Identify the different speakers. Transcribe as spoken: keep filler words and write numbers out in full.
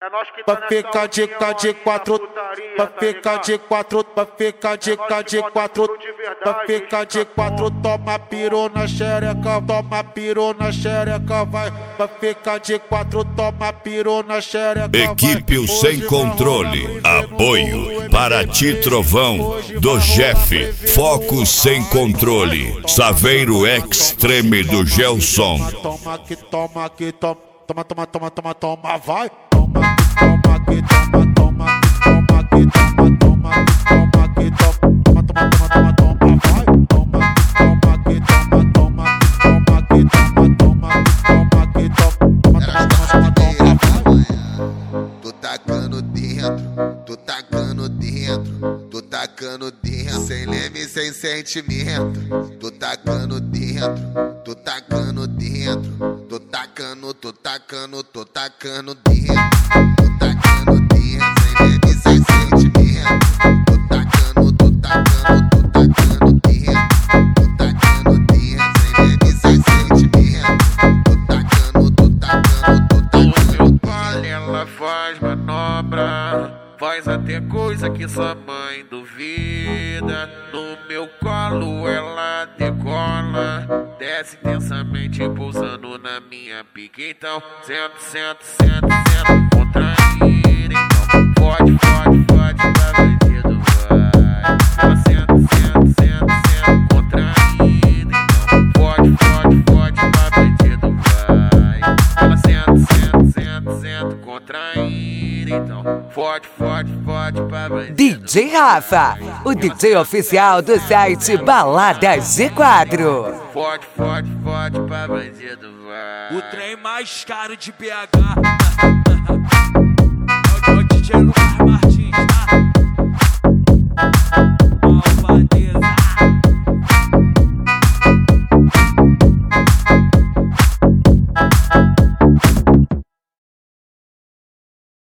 Speaker 1: Pra ficar de cá de quatro, pra ficar de quatro, pra ficar de cá de quatro, pra ficar de quatro, toma piru na xereca, toma piru na xereca, vai. Pra ficar de quatro, toma piru na xereca, vai.
Speaker 2: Equipe o Sem Controle, apoio para ti Trovão, do Jeff, Foco Sem Controle, Saveiro Extreme do Gelson.
Speaker 1: Toma que toma que toma, toma toma toma toma toma, vai. Toma que toma, toma toma que toma, toma toma que toma, toma toma toma toma, vai. Toma toma que toma, toma toma que toma, toma toma que toma, toma toma toma, vai.
Speaker 3: Tô tacando dentro, tô tacando dentro, tô tacando dentro, sem leme, sem sentimento. Tô tacando dentro, tô tacando dentro, tô tacando, tô tacando, tô tacando dentro, tô tacando dentro, sem leme, sem sentimento. Tô tacando, tô tacando, tô tacando dentro, tô tacando dentro, sem leme, sem sentimento. Tô tacando, tô tacando, tô tacando dentro.
Speaker 4: Ela faz manobra, faz até coisa que sua mãe duvida. No meu colo ela decola, desce intensamente pousando na minha pica. Então senta, senta, senta, senta, contraída. Então fode, fode, fode, pra bandido vai. Ela senta, senta, senta, senta, contraída. Então fode, fode, fode, pra bandido vai. Ela senta, senta, senta, senta, contraída. Então fode, fode, fode, pra bandido.
Speaker 5: D J Rafa, o D J oficial do site Balada G quatro.
Speaker 4: Fode, fode, fode, pra bandido vai.
Speaker 6: O trem mais caro de B H.